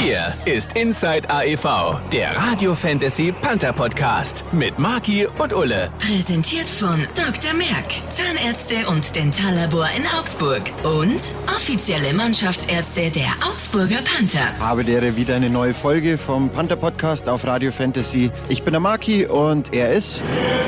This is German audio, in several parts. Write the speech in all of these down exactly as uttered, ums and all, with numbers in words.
Hier ist Inside A E V, der Radio Fantasy Panther Podcast mit Maki und Ulle. Präsentiert von Doktor Merck, Zahnärzte und Dentallabor in Augsburg und offizielle Mannschaftsärzte der Augsburger Panther. Habe die Ehre, wieder eine neue Folge vom Panther Podcast auf Radio Fantasy. Ich bin der Maki und er ist...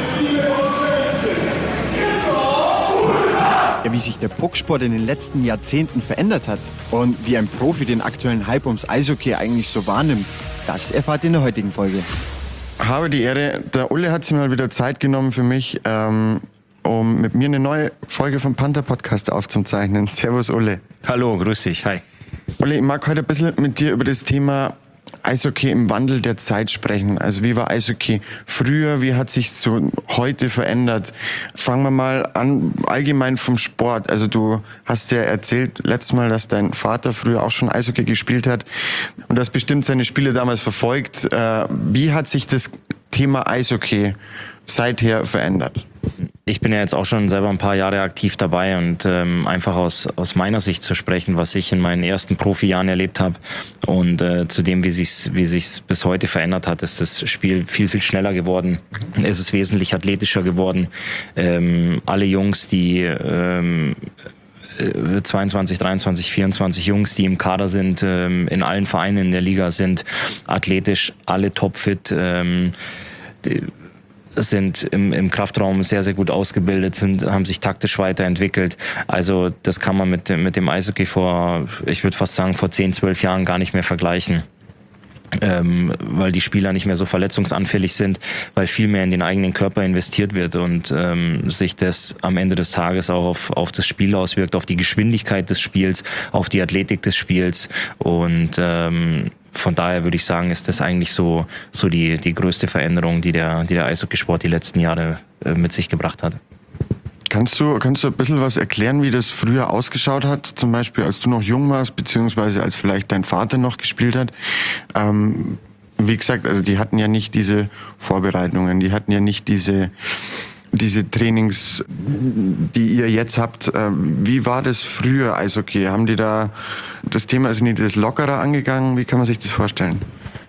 Ja, wie sich der Pucksport in den letzten Jahrzehnten verändert hat und wie ein Profi den aktuellen Hype ums Eishockey eigentlich so wahrnimmt, das erfahrt ihr in der heutigen Folge. Habe die Ehre, der Ulle hat sich mal wieder Zeit genommen für mich, ähm, um mit mir eine neue Folge vom Panther Podcast aufzuzeichnen. Servus Ulle. Hallo, grüß dich, hi. Ulle, ich mag heute ein bisschen mit dir über das Thema Eishockey im Wandel der Zeit sprechen. Also wie war Eishockey früher, wie hat sich so heute verändert? Fangen wir mal an, allgemein vom Sport. Also du hast ja erzählt letztes Mal, dass dein Vater früher auch schon Eishockey gespielt hat und hast bestimmt seine Spiele damals verfolgt. Wie hat sich das Thema Eishockey seither verändert? Ich bin ja jetzt auch schon selber ein paar Jahre aktiv dabei und ähm, einfach aus, aus meiner Sicht zu sprechen, was ich in meinen ersten Profijahren erlebt habe und äh, zu dem, wie sich's, wie sich's bis heute verändert hat, ist das Spiel viel, viel schneller geworden. Es ist wesentlich athletischer geworden. Ähm, alle Jungs, die ähm, zweiundzwanzig, dreiundzwanzig, vierundzwanzig Jungs, die im Kader sind, ähm, in allen Vereinen in der Liga sind athletisch, alle topfit, ähm, die, sind im, im Kraftraum sehr, sehr gut ausgebildet, sind, haben sich taktisch weiterentwickelt. Also das kann man mit, mit dem Eishockey vor, ich würde fast sagen, vor zehn, zwölf Jahren gar nicht mehr vergleichen. Ähm, weil die Spieler nicht mehr so verletzungsanfällig sind, weil viel mehr in den eigenen Körper investiert wird und ähm, sich das am Ende des Tages auch auf, auf das Spiel auswirkt, auf die Geschwindigkeit des Spiels, auf die Athletik des Spiels und ähm, von daher würde ich sagen, ist das eigentlich so, so die, die größte Veränderung, die der, die der Eishockeysport die letzten Jahre äh, mit sich gebracht hat. Kannst du, kannst du ein bisschen was erklären, wie das früher ausgeschaut hat? Zum Beispiel, als du noch jung warst, beziehungsweise als vielleicht dein Vater noch gespielt hat. Ähm, wie gesagt, also die hatten ja nicht diese Vorbereitungen, die hatten ja nicht diese, diese Trainings, die ihr jetzt habt. Ähm, wie war das früher Eishockey? Haben die da das Thema, also nicht das lockerer angegangen? Wie kann man sich das vorstellen?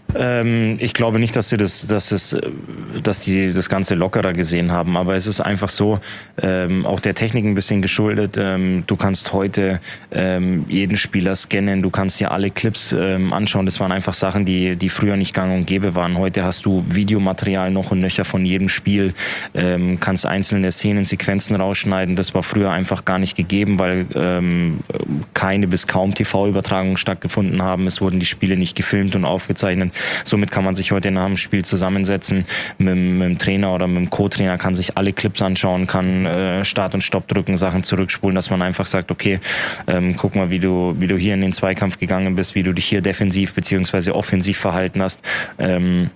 Ähm, ich glaube nicht, dass sie das, dass es, dass die das Ganze lockerer gesehen haben, aber es ist einfach so, ähm, auch der Technik ein bisschen geschuldet. Ähm, du kannst heute ähm, jeden Spieler scannen, du kannst dir alle Clips ähm, anschauen. Das waren einfach Sachen, die, die früher nicht gang und gäbe waren. Heute hast du Videomaterial noch und nöcher von jedem Spiel, ähm, kannst einzelne Szenen, Sequenzen rausschneiden. Das war früher einfach gar nicht gegeben, weil ähm, keine bis kaum T V-Übertragungen stattgefunden haben. Es wurden die Spiele nicht gefilmt und aufgezeichnet. Somit kann man sich heute nach dem Spiel zusammensetzen mit, mit dem Trainer oder mit dem Co-Trainer, kann sich alle Clips anschauen, kann äh, Start und Stopp drücken, Sachen zurückspulen, dass man einfach sagt, okay, ähm, guck mal, wie du, wie du hier in den Zweikampf gegangen bist, wie du dich hier defensiv bzw. offensiv verhalten hast. Ähm,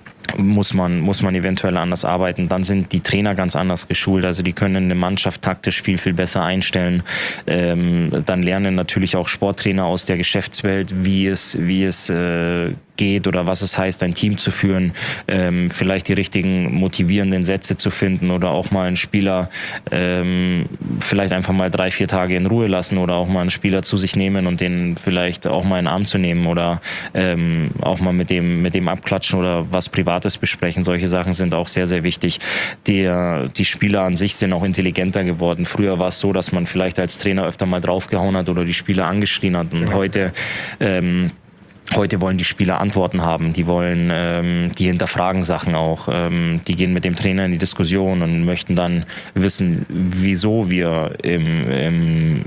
muss man, muss man eventuell anders arbeiten. Dann sind die Trainer ganz anders geschult, also die können eine Mannschaft taktisch viel, viel besser einstellen. Ähm, dann lernen natürlich auch Sporttrainer aus der Geschäftswelt, wie es, wie es äh, geht oder was es heißt, ein Team zu führen, ähm, vielleicht die richtigen motivierenden Sätze zu finden oder auch mal einen Spieler ähm, vielleicht einfach mal drei, vier Tage in Ruhe lassen oder auch mal einen Spieler zu sich nehmen und den vielleicht auch mal in den Arm zu nehmen oder ähm, auch mal mit dem, mit dem abklatschen oder was Privates besprechen. Solche Sachen sind auch sehr, sehr wichtig. Die, die Spieler an sich sind auch intelligenter geworden. Früher war es so, dass man vielleicht als Trainer öfter mal draufgehauen hat oder die Spieler angeschrien hat und ja. heute ähm, Heute wollen die Spieler Antworten haben, die wollen, ähm, die hinterfragen Sachen auch, ähm, die gehen mit dem Trainer in die Diskussion und möchten dann wissen, wieso wir im, im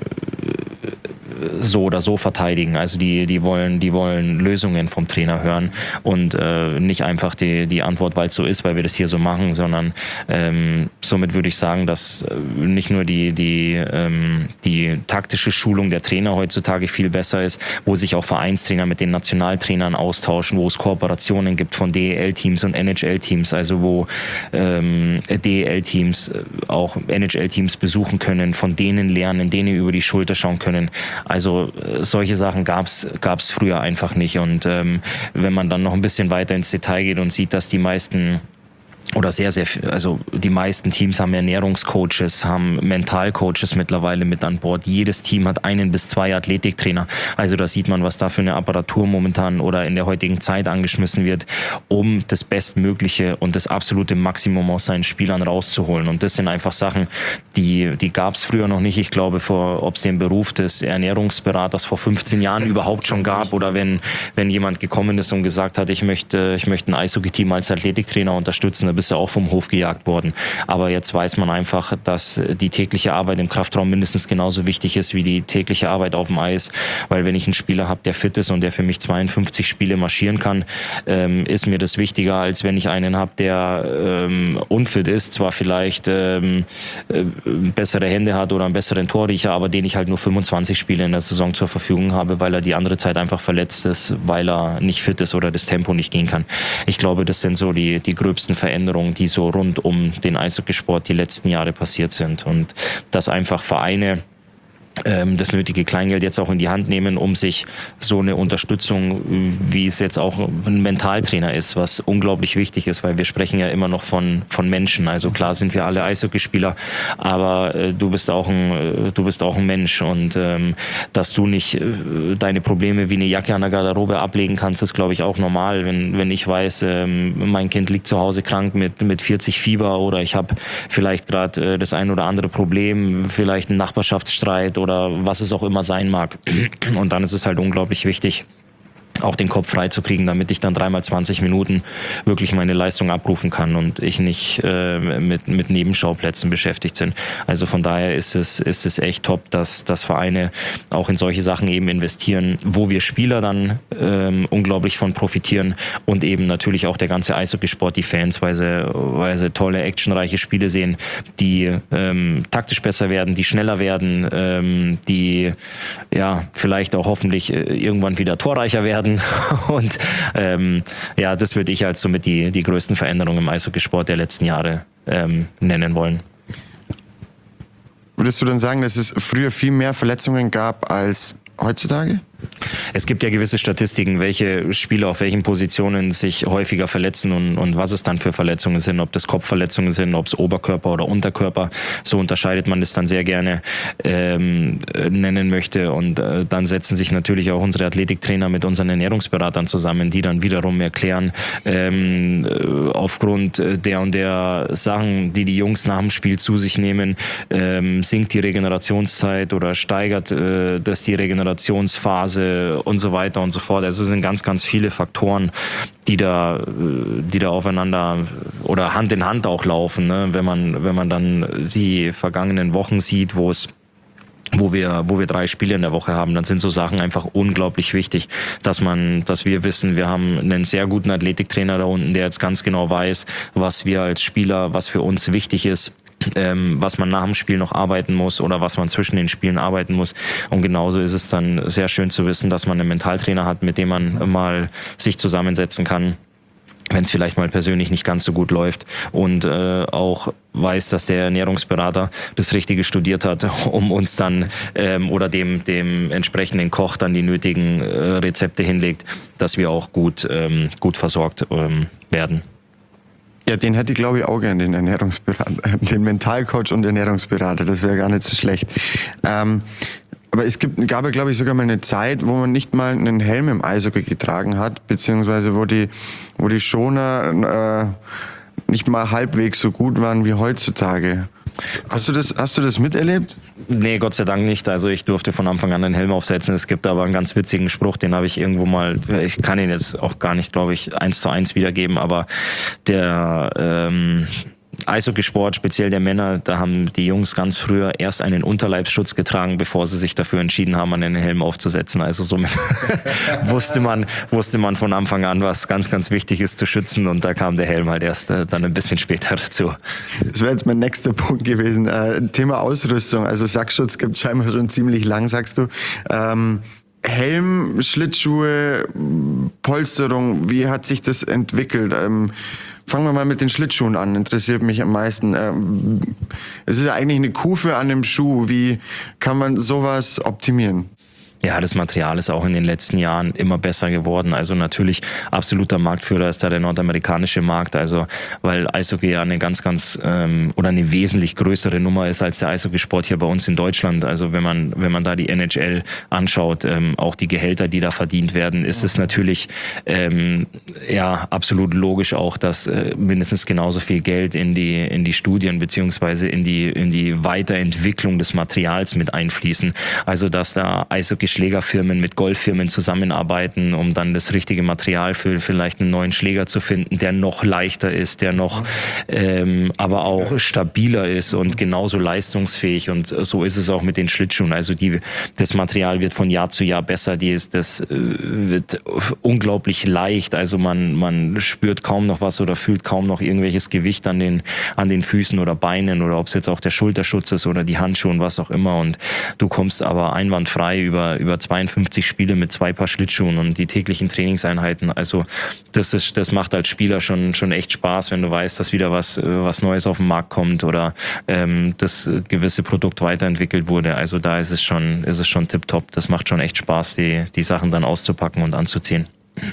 so oder so verteidigen. Also die, die wollen, die wollen Lösungen vom Trainer hören und äh, nicht einfach die, die Antwort, weil es so ist, weil wir das hier so machen, sondern ähm, somit würde ich sagen, dass nicht nur die, die, ähm, die taktische Schulung der Trainer heutzutage viel besser ist, wo sich auch Vereinstrainer mit den Nationaltrainern austauschen, wo es Kooperationen gibt von D E L-Teams und N H L-Teams, also wo ähm, D E L-Teams auch N H L-Teams besuchen können, von denen lernen, denen über die Schulter schauen können. Also solche Sachen gab's gab's früher einfach nicht und ähm, wenn man dann noch ein bisschen weiter ins Detail geht und sieht, dass die meisten oder sehr, sehr, also die meisten Teams haben Ernährungscoaches, haben Mentalcoaches mittlerweile mit an Bord. Jedes Team hat einen bis zwei Athletiktrainer. Also da sieht man, was da für eine Apparatur momentan oder in der heutigen Zeit angeschmissen wird, um das Bestmögliche und das absolute Maximum aus seinen Spielern rauszuholen. Und das sind einfach Sachen, die, die gab es früher noch nicht. Ich glaube, ob es den Beruf des Ernährungsberaters vor fünfzehn Jahren überhaupt schon gab oder wenn, wenn jemand gekommen ist und gesagt hat, ich möchte, ich möchte ein Eishockey-Team als Athletiktrainer unterstützen, bist du auch vom Hof gejagt worden. Aber jetzt weiß man einfach, dass die tägliche Arbeit im Kraftraum mindestens genauso wichtig ist wie die tägliche Arbeit auf dem Eis. Weil wenn ich einen Spieler habe, der fit ist und der für mich zweiundfünfzig Spiele marschieren kann, ähm, ist mir das wichtiger, als wenn ich einen habe, der ähm, unfit ist, zwar vielleicht ähm, äh, bessere Hände hat oder einen besseren Torriecher, aber den ich halt nur fünfundzwanzig Spiele in der Saison zur Verfügung habe, weil er die andere Zeit einfach verletzt ist, weil er nicht fit ist oder das Tempo nicht gehen kann. Ich glaube, das sind so die, die gröbsten Veränderungen, die so rund um den Eishockeysport die letzten Jahre passiert sind. Und dass einfach Vereine ähm, das nötige Kleingeld jetzt auch in die Hand nehmen, um sich so eine Unterstützung, wie es jetzt auch ein Mentaltrainer ist, was unglaublich wichtig ist, weil wir sprechen ja immer noch von, von Menschen. Also klar sind wir alle Eishockeyspieler, aber äh, du bist auch ein, du bist auch ein Mensch und ähm, dass du nicht äh, deine Probleme wie eine Jacke an der Garderobe ablegen kannst, ist glaube ich auch normal. Wenn, wenn ich weiß, ähm, mein Kind liegt zu Hause krank mit, mit vierzig Fieber oder ich habe vielleicht gerade äh, das ein oder andere Problem, vielleicht einen Nachbarschaftsstreit oder was es auch immer sein mag. Und dann ist es halt unglaublich wichtig, auch den Kopf frei zu kriegen, damit ich dann dreimal zwanzig Minuten wirklich meine Leistung abrufen kann und ich nicht äh, mit, mit Nebenschauplätzen beschäftigt bin. Also von daher ist es, ist es echt top, dass, dass Vereine auch in solche Sachen eben investieren, wo wir Spieler dann ähm, unglaublich von profitieren und eben natürlich auch der ganze Eishockeysport, die Fans, weil sie, weil sie tolle, actionreiche Spiele sehen, die ähm, taktisch besser werden, die schneller werden, ähm, die ja vielleicht auch hoffentlich irgendwann wieder torreicher werden. Und ähm, ja, das würde ich als somit die, die größten Veränderungen im Eishockeysport der letzten Jahre ähm, nennen wollen. Würdest du dann sagen, dass es früher viel mehr Verletzungen gab als heutzutage? Es gibt ja gewisse Statistiken, welche Spieler auf welchen Positionen sich häufiger verletzen und, und was es dann für Verletzungen sind, ob das Kopfverletzungen sind, ob es Oberkörper oder Unterkörper, so unterscheidet man das dann sehr gerne ähm, nennen möchte und äh, dann setzen sich natürlich auch unsere Athletiktrainer mit unseren Ernährungsberatern zusammen, die dann wiederum erklären, ähm, aufgrund der und der Sachen, die die Jungs nach dem Spiel zu sich nehmen, ähm, sinkt die Regenerationszeit oder steigert äh, das die Regenerationsphase und so weiter und so fort. Also es sind ganz, ganz viele Faktoren, die da, die da aufeinander oder Hand in Hand auch laufen, ne? Wenn man, wenn man dann die vergangenen Wochen sieht, wo es wo wir, wo wir drei Spiele in der Woche haben, dann sind so Sachen einfach unglaublich wichtig, dass man, dass wir wissen, wir haben einen sehr guten Athletiktrainer da unten, der jetzt ganz genau weiß, was wir als Spieler, was für uns wichtig ist, Ähm, was man nach dem Spiel noch arbeiten muss oder was man zwischen den Spielen arbeiten muss. Und genauso ist es dann sehr schön zu wissen, dass man einen Mentaltrainer hat, mit dem man mal sich zusammensetzen kann, wenn es vielleicht mal persönlich nicht ganz so gut läuft und äh, auch weiß, dass der Ernährungsberater das Richtige studiert hat, um uns dann ähm, oder dem, dem entsprechenden Koch dann die nötigen äh, Rezepte hinlegt, dass wir auch gut, ähm, gut versorgt ähm, werden. Ja, den hätte ich glaube ich auch gerne, den Ernährungsberater, den Mentalcoach und Ernährungsberater, das wäre gar nicht so schlecht. Ähm, aber es gibt, gab ja glaube ich sogar mal eine Zeit, wo man nicht mal einen Helm im Eishockey getragen hat, beziehungsweise wo die, wo die Schoner äh, nicht mal halbwegs so gut waren wie heutzutage. Hast du das, hast du das miterlebt? Nee, Gott sei Dank nicht. Also ich durfte von Anfang an einen Helm aufsetzen. Es gibt aber einen ganz witzigen Spruch, den habe ich irgendwo mal, ich kann ihn jetzt auch gar nicht, glaube ich, eins zu eins wiedergeben, aber der ähm, Eishockeysport, speziell der Männer, da haben die Jungs ganz früher erst einen Unterleibsschutz getragen, bevor sie sich dafür entschieden haben, einen Helm aufzusetzen. Also somit wusste man, wusste man von Anfang an, was ganz, ganz wichtig ist zu schützen, und da kam der Helm halt erst äh, dann ein bisschen später dazu. Das wäre jetzt mein nächster Punkt gewesen. Äh, Thema Ausrüstung. Also Sackschutz gibt es scheinbar schon ziemlich lang, sagst du. Ähm Helm, Schlittschuhe, Polsterung, wie hat sich das entwickelt? Ähm, fangen wir mal mit den Schlittschuhen an, interessiert mich am meisten. Ähm, es ist ja eigentlich eine Kufe an dem Schuh, wie kann man sowas optimieren? Ja, das Material ist auch in den letzten Jahren immer besser geworden. Also natürlich absoluter Marktführer ist da der nordamerikanische Markt. Also weil Eishockey ja eine ganz, ganz ähm, oder eine wesentlich größere Nummer ist als der Eishockeysport hier bei uns in Deutschland. Also wenn man wenn man da die N H L anschaut, ähm, auch die Gehälter, die da verdient werden, ist es natürlich ähm, ja absolut logisch auch, dass äh, mindestens genauso viel Geld in die in die Studien beziehungsweise in die in die Weiterentwicklung des Materials mit einfließen. Also dass da Eishockey Schlägerfirmen mit Golffirmen zusammenarbeiten, um dann das richtige Material für vielleicht einen neuen Schläger zu finden, der noch leichter ist, der noch ähm, aber auch stabiler ist und genauso leistungsfähig. Und so ist es auch mit den Schlittschuhen. Also die, das Material wird von Jahr zu Jahr besser. Die ist, das äh, wird unglaublich leicht. Also man, man spürt kaum noch was oder fühlt kaum noch irgendwelches Gewicht an den, an den Füßen oder Beinen oder ob es jetzt auch der Schulterschutz ist oder die Handschuhe und was auch immer. Und du kommst aber einwandfrei über über zweiundfünfzig Spiele mit zwei Paar Schlittschuhen und die täglichen Trainingseinheiten. Also das ist, das macht als Spieler schon schon echt Spaß, wenn du weißt, dass wieder was was Neues auf den Markt kommt oder ähm, das gewisse Produkt weiterentwickelt wurde. Also da ist es schon ist es schon tipptopp. Das macht schon echt Spaß, die die Sachen dann auszupacken und anzuziehen.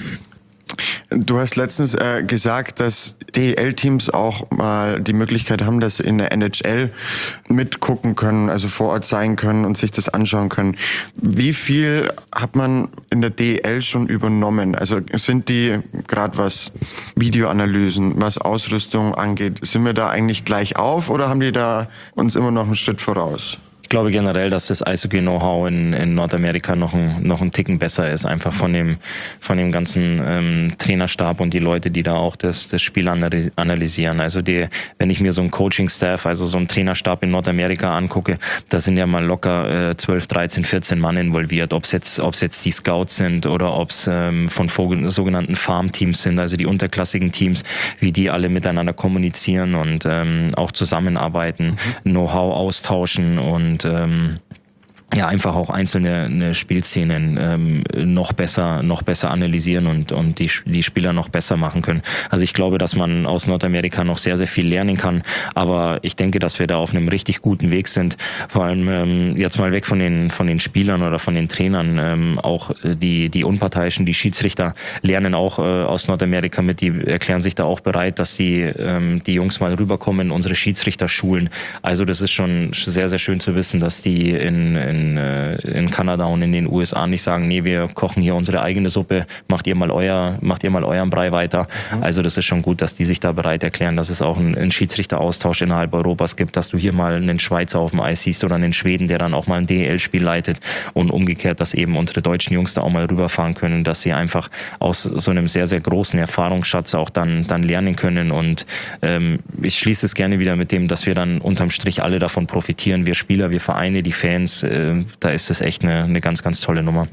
Du hast letztens äh, gesagt, dass D E L-Teams auch mal die Möglichkeit haben, dass sie in der N H L mitgucken können, also vor Ort sein können und sich das anschauen können. Wie viel hat man in der D E L schon übernommen? Also sind die, gerade was Videoanalysen, was Ausrüstung angeht, sind wir da eigentlich gleich auf oder haben die da uns immer noch einen Schritt voraus? Ich glaube generell, dass das Eishockey-Know-how in, in Nordamerika noch ein, noch ein Ticken besser ist, einfach von dem, von dem ganzen ähm, Trainerstab und die Leute, die da auch das, das Spiel analysieren. Also die, wenn ich mir so einen Coaching-Staff, also so einen Trainerstab in Nordamerika angucke, da sind ja mal locker äh, zwölf, dreizehn, vierzehn Mann involviert, ob es jetzt, ob's jetzt die Scouts sind oder ob es ähm, von sogenannten Farm-Teams sind, also die unterklassigen Teams, wie die alle miteinander kommunizieren und ähm, auch zusammenarbeiten, mhm. Know-how austauschen und ähm, ja, einfach auch einzelne eine Spielszenen ähm, noch besser, noch besser analysieren und und die die Spieler noch besser machen können. Also ich glaube, dass man aus Nordamerika noch sehr sehr viel lernen kann. Aber ich denke, dass wir da auf einem richtig guten Weg sind. Vor allem ähm, jetzt mal weg von den von den Spielern oder von den Trainern. Ähm, auch die die Unparteiischen, die Schiedsrichter lernen auch äh, aus Nordamerika mit. Die erklären sich da auch bereit, dass die ähm, die Jungs mal rüberkommen, unsere Schiedsrichter schulen. Also das ist schon sehr sehr schön zu wissen, dass die in, in in Kanada und in den U S A nicht sagen, nee, wir kochen hier unsere eigene Suppe, macht ihr mal euer, macht ihr mal euren Brei weiter. Mhm. Also das ist schon gut, dass die sich da bereit erklären, dass es auch einen, einen Schiedsrichteraustausch innerhalb Europas gibt, dass du hier mal einen Schweizer auf dem Eis siehst oder einen Schweden, der dann auch mal ein D E L-Spiel leitet und umgekehrt, dass eben unsere deutschen Jungs da auch mal rüberfahren können, dass sie einfach aus so einem sehr, sehr großen Erfahrungsschatz auch dann, dann lernen können und ähm, ich schließe es gerne wieder mit dem, dass wir dann unterm Strich alle davon profitieren, wir Spieler, wir Vereine, die Fans, äh, da ist es echt eine, eine ganz, ganz tolle Nummer.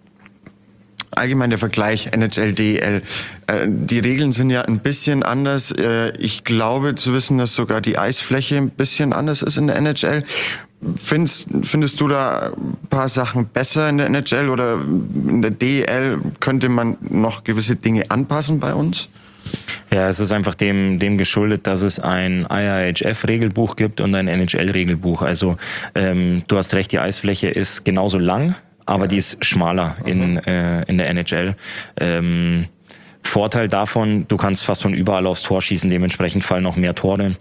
Allgemein der Vergleich N H L, D E L. Äh, die Regeln sind ja ein bisschen anders. Äh, ich glaube zu wissen, dass sogar die Eisfläche ein bisschen anders ist in der N H L. Findest, findest du da ein paar Sachen besser in der N H L oder in der D E L? Könnte man noch gewisse Dinge anpassen bei uns? Ja, es ist einfach dem, dem geschuldet, dass es ein I I H F-Regelbuch gibt und ein N H L-Regelbuch. Also ähm, du hast recht, die Eisfläche ist genauso lang, aber die ist schmaler in, äh, in der N H L. Ähm, Vorteil davon, du kannst fast von überall aufs Tor schießen, dementsprechend fallen noch mehr Tore.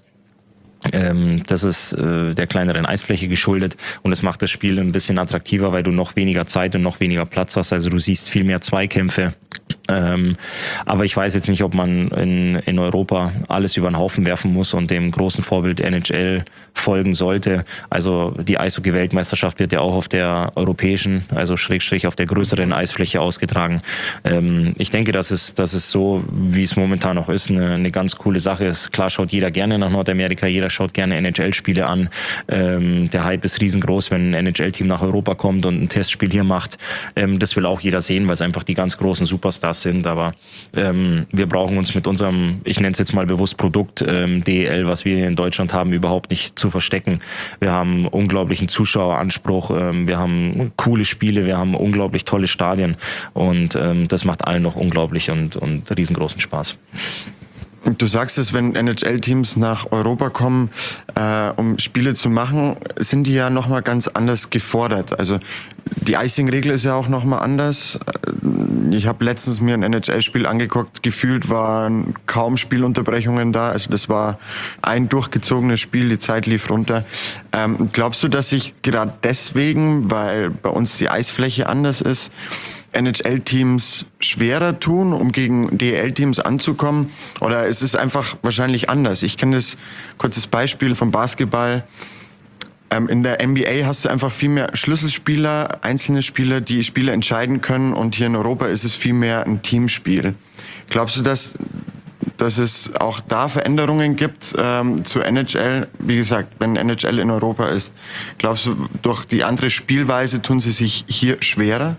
Ähm, das ist äh, der kleineren Eisfläche geschuldet und es macht das Spiel ein bisschen attraktiver, weil du noch weniger Zeit und noch weniger Platz hast. Also du siehst viel mehr Zweikämpfe. Ähm, aber ich weiß jetzt nicht, ob man in, in Europa alles über den Haufen werfen muss und dem großen Vorbild N H L folgen sollte. Also die Eishockey-Weltmeisterschaft wird ja auch auf der europäischen, also Schrägstrich auf der größeren Eisfläche ausgetragen. Ähm, ich denke, dass es, dass es so, wie es momentan noch ist, eine, eine ganz coole Sache ist. Klar schaut jeder gerne nach Nordamerika, jeder schaut gerne N H L-Spiele an. Ähm, der Hype ist riesengroß, wenn ein N H L-Team nach Europa kommt und ein Testspiel hier macht. Ähm, das will auch jeder sehen, weil es einfach die ganz großen Superstars sind. Aber ähm, wir brauchen uns mit unserem, ich nenne es jetzt mal bewusst Produkt, ähm, D E L, was wir hier in Deutschland haben, überhaupt nicht zu verstecken. Wir haben unglaublichen Zuschaueranspruch, ähm, wir haben coole Spiele, wir haben unglaublich tolle Stadien und ähm, das macht allen noch unglaublich und, und riesengroßen Spaß. Du sagst es, wenn N H L-Teams nach Europa kommen, äh, um Spiele zu machen, sind die ja nochmal ganz anders gefordert. Also die Icing-Regel ist ja auch nochmal anders. Ich habe letztens mir ein N H L-Spiel angeguckt, gefühlt waren kaum Spielunterbrechungen da. Also das war ein durchgezogenes Spiel, die Zeit lief runter. Ähm, glaubst du, dass sich gerade deswegen, weil bei uns die Eisfläche anders ist, N H L-Teams schwerer tun, um gegen D E L-Teams anzukommen? Oder ist es einfach wahrscheinlich anders? Ich kenne das, kurzes Beispiel vom Basketball. Ähm, in der N B A hast du einfach viel mehr Schlüsselspieler, einzelne Spieler, die Spiele entscheiden können. Und hier in Europa ist es viel mehr ein Teamspiel. Glaubst du, dass, dass es auch da Veränderungen gibt ähm, zu N H L? Wie gesagt, wenn N H L in Europa ist, glaubst du, durch die andere Spielweise tun sie sich hier schwerer?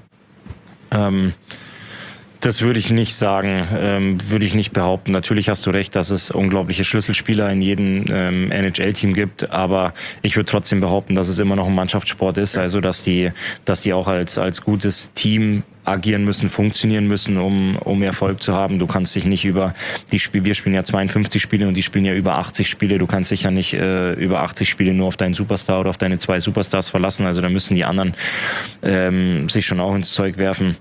Ähm, das würde ich nicht sagen, ähm, würde ich nicht behaupten. Natürlich hast du recht, dass es unglaubliche Schlüsselspieler in jedem ähm, N H L-Team gibt, aber ich würde trotzdem behaupten, dass es immer noch ein Mannschaftssport ist, also dass die, dass die auch als, als gutes Team agieren müssen, funktionieren müssen, um, um Erfolg zu haben. Du kannst dich nicht über die Spiele, wir spielen ja zweiundfünfzig Spiele und die spielen ja über achtzig Spiele. Du kannst dich ja nicht äh, über achtzig Spiele nur auf deinen Superstar oder auf deine zwei Superstars verlassen. Also da müssen die anderen ähm, sich schon auch ins Zeug werfen.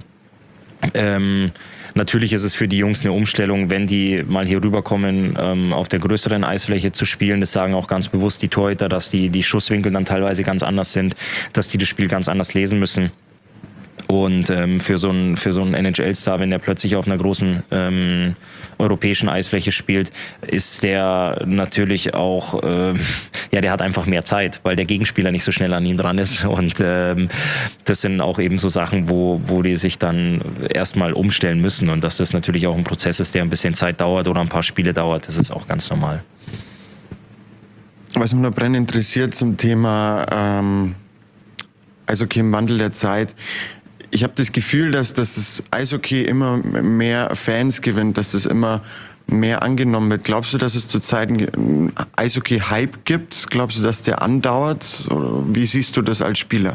Ähm, natürlich ist es für die Jungs eine Umstellung, wenn die mal hier rüberkommen, ähm, auf der größeren Eisfläche zu spielen. Das sagen auch ganz bewusst die Torhüter, dass die, die Schusswinkel dann teilweise ganz anders sind, dass die das Spiel ganz anders lesen müssen. Und ähm, für so einen für so einen N H L-Star, wenn der plötzlich auf einer großen ähm, europäischen Eisfläche spielt, ist der natürlich auch, äh, ja, der hat einfach mehr Zeit, weil der Gegenspieler nicht so schnell an ihm dran ist. Und ähm, das sind auch eben so Sachen, wo wo die sich dann erstmal umstellen müssen. Und dass das natürlich auch ein Prozess ist, der ein bisschen Zeit dauert oder ein paar Spiele dauert, das ist auch ganz normal. Was mich noch brennend interessiert zum Thema ähm, Eishockey im Wandel der Zeit. Ich habe das Gefühl, dass, dass das Eishockey immer mehr Fans gewinnt, dass das immer mehr angenommen wird. Glaubst du, dass es zurzeit einen Eishockey-Hype gibt? Glaubst du, dass der andauert? Oder wie siehst du das als Spieler?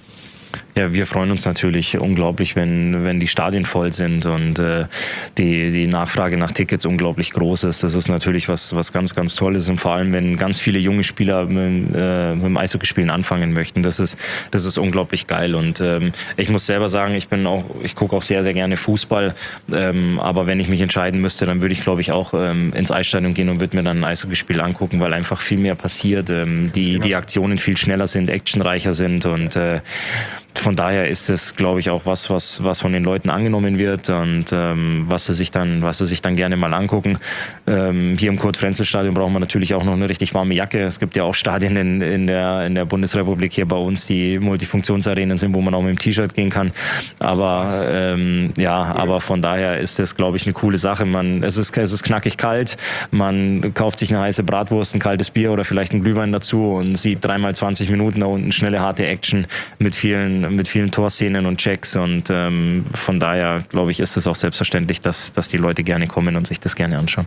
Ja, wir freuen uns natürlich unglaublich, wenn wenn die Stadien voll sind und äh, die die Nachfrage nach Tickets unglaublich groß ist. Das ist natürlich was was ganz ganz Tolles und vor allem, wenn ganz viele junge Spieler mit, äh, mit dem Eishockeyspielen anfangen möchten. Das ist das ist unglaublich geil und ähm, ich muss selber sagen, ich bin auch ich gucke auch sehr sehr gerne Fußball, ähm, aber wenn ich mich entscheiden müsste, dann würde ich glaube ich auch ähm, ins Eisstadion gehen und würde mir dann ein Eishockeyspiel angucken, weil einfach viel mehr passiert, ähm, die die Aktionen viel schneller sind, actionreicher sind und äh, von daher ist es, glaube ich, auch was, was, was von den Leuten angenommen wird und ähm, was sie sich dann, was sie sich dann gerne mal angucken. Ähm, hier im Kurt-Frenzel-Stadion brauchen wir natürlich auch noch eine richtig warme Jacke. Es gibt ja auch Stadien in, in der, in der Bundesrepublik hier bei uns, die Multifunktionsarenen sind, wo man auch mit dem T-Shirt gehen kann. Aber ähm, ja, aber von daher ist das, glaube ich, eine coole Sache. Man, es ist, es ist knackig kalt. Man kauft sich eine heiße Bratwurst, ein kaltes Bier oder vielleicht einen Glühwein dazu und sieht dreimal zwanzig Minuten da unten schnelle, harte Action mit vielen mit vielen Torszenen und Checks und ähm, von daher, glaube ich, ist es auch selbstverständlich, dass, dass die Leute gerne kommen und sich das gerne anschauen.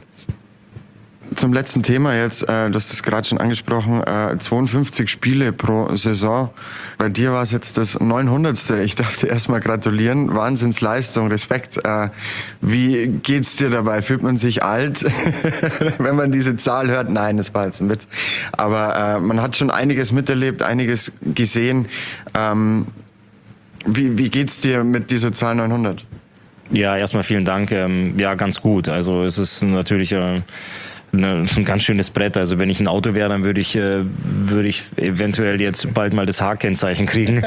Zum letzten Thema jetzt, äh, du hast es gerade schon angesprochen, äh, zweiundfünfzig Spiele pro Saison. Bei dir war es jetzt das neunhundertste. Ich darf dir erstmal gratulieren. Wahnsinnsleistung, Respekt. Äh, wie geht's dir dabei? Fühlt man sich alt, wenn man diese Zahl hört? Nein, das war jetzt ein Witz. Aber äh, man hat schon einiges miterlebt, einiges gesehen. Ähm, wie, wie geht's dir mit dieser Zahl neunhundert? Ja, erstmal vielen Dank. Ähm, ja, ganz gut. Also es ist natürlich äh, ein ganz schönes Brett. Also wenn ich ein Auto wäre, dann würde ich, äh, würde ich eventuell jetzt bald mal das H-Kennzeichen kriegen.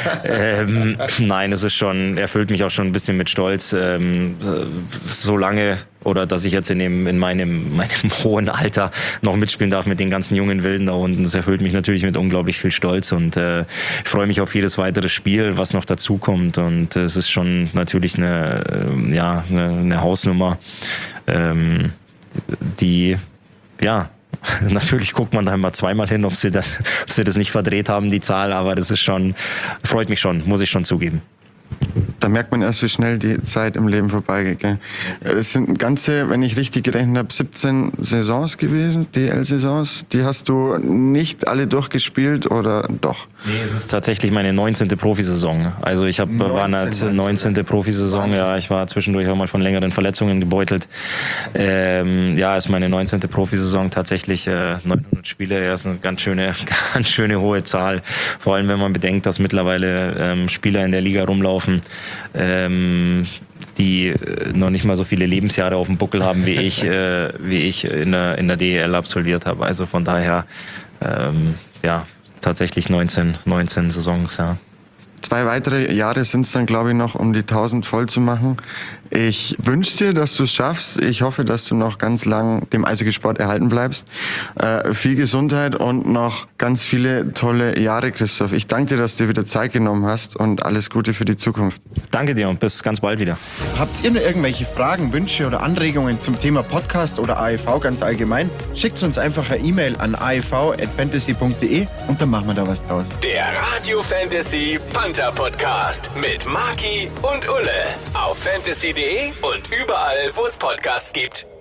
ähm, nein, es ist schon, erfüllt mich auch schon ein bisschen mit Stolz. Ähm, so lange oder dass ich jetzt in, dem, in meinem, meinem hohen Alter noch mitspielen darf mit den ganzen jungen Wilden da unten. Das erfüllt mich natürlich mit unglaublich viel Stolz und äh, ich freue mich auf jedes weitere Spiel, was noch dazukommt. Und es ist schon natürlich eine, äh, ja, eine, eine Hausnummer. Ähm, die, ja, natürlich guckt man da immer zweimal hin, ob sie das, ob sie das nicht verdreht haben, die Zahl, aber das ist schon, freut mich schon, muss ich schon zugeben. Da merkt man erst, wie schnell die Zeit im Leben vorbeigeht. Gell? Es sind ganze, wenn ich richtig gerechnet habe, siebzehn Saisons gewesen, D L-Saisons. Die hast du nicht alle durchgespielt oder doch? Nee, es ist tatsächlich meine neunzehnte Profisaison. Also ich habe war eine neunzehnte Profisaison. Wahnsinn. Ja, ich war zwischendurch auch mal von längeren Verletzungen gebeutelt. Ähm, ja, ist meine neunzehnte Profisaison tatsächlich äh, neunhundert Spiele. Ja, ist eine ganz schöne, ganz schöne hohe Zahl. Vor allem, wenn man bedenkt, dass mittlerweile ähm, Spieler in der Liga rumlaufen, ähm, die noch nicht mal so viele Lebensjahre auf dem Buckel haben, wie ich, äh, wie ich in der, in der D E L absolviert habe. Also von daher, ähm, ja, tatsächlich neunzehn, neunzehn Saisons, ja. Zwei weitere Jahre sind es dann, glaube ich, noch, um die tausend voll zu machen. Ich wünsche dir, dass du es schaffst. Ich hoffe, dass du noch ganz lang dem Eishockeysport erhalten bleibst. Äh, viel Gesundheit und noch ganz viele tolle Jahre, Christoph. Ich danke dir, dass du dir wieder Zeit genommen hast und alles Gute für die Zukunft. Danke dir und bis ganz bald wieder. Habt ihr noch irgendwelche Fragen, Wünsche oder Anregungen zum Thema Podcast oder A E V ganz allgemein? Schickt uns einfach eine E-Mail an a e v at fantasy punkt d e und dann machen wir da was draus. Der Radio Fantasy Panther Podcast mit Maki und Ulle auf fantasy punkt d e und überall, wo es Podcasts gibt.